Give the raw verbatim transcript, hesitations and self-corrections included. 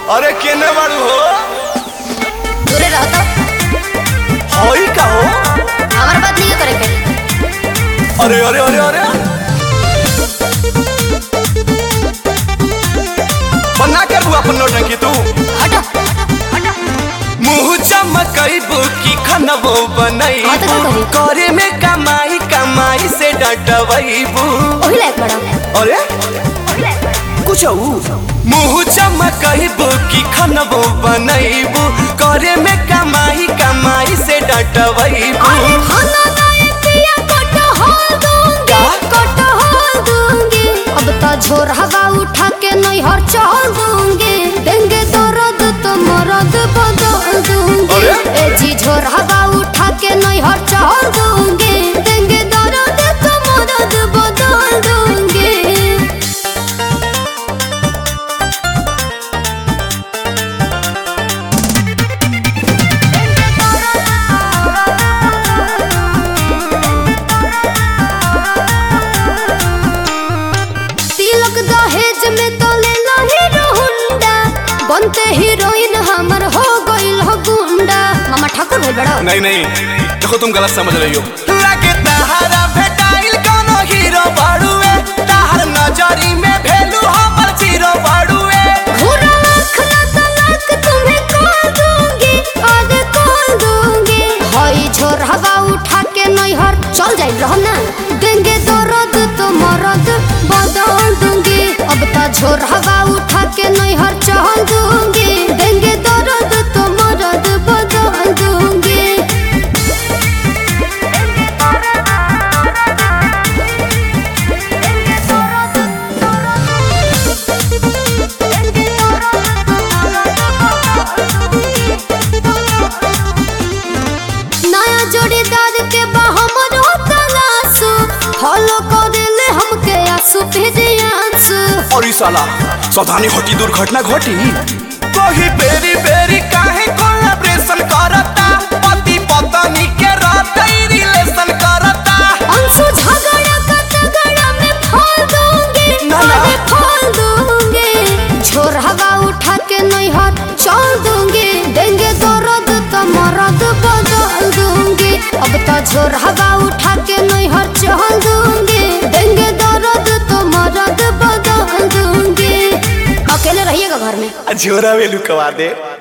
अरे केने बाड़ू हो? दूरे रहो तो। होई का हो? हमार बात नहीं करे के। अरे अरे अरे अरे बना कर बुआ अपन नौटंकी तू। हटो हटो। मुँह चमकइबू की खनबो बनइबू करे में कमाई कमाई से डटवइबू। ओही लायक बड़ा। अरे कुछ मुँह चमकइबू की खनबो बनइबू करे में कमाई कमाई से डटवइबू। अरे खाना दाए पिया कोटो हो दूंगी कोटो हो दूंगी अब तो झोर हवा उठा के नहीं हर चल दूंगी देंगे दर्द तो मर्द बदल दूंगी ए जी झोर हवा उठा के नहीं हर चल दूंगी देंगे दर्द तो मर्द बदल दूंगी। दहेज में तो लेना हीरो हुंडा बनते हीरोइन हमर हो गइल हो गुंडा। मामा ठाकुर भेल बड़ा। नहीं नहीं देखो तुम गलत समझ रही हो। लागे तहारा भेटाइल कोनो हीरो बाड़ुए तहार नजरी में भेलू हमर जीरो बाड़ुए। घूरा आँख ना तलाक तुम्हें खोल दूंगी आज खोल दूंगी हई झोर हवा उठा के नहीं हर चल जाइल रहो ना देंगे दर्द तो मर्द बदल दूंगी अब तो झोर हवा उठा के नहीं हर चल दूंगी देंगे दर्द तो मर्द बदल दूंगी। नया जोड़ीदार के हमर तलाशू फॉलो कर ले हमके आंसू भेजियांसू। और ई साला सावधानी घटी दुर्घटना घटी। कोही बेरी बेरी काहे कोलैबोरेशन करता पति पत्नी के रहते रिलेशन करता। अंशु झगड़ा का तगड़ा में फोड़ दूंगी अरे फोड़ दूंगी झोर हवा उठा के नहीं हाथ चल दूंगी देंगे दर्द तो मर्द बदल दूंगी अब तो झोर हवा उठा के नहीं हाथ चल दूंगी देंगे दर्द तो मर्द बदल दूंगी। अकेले रहिएगा घर में। झोरा वेलू कवा दे।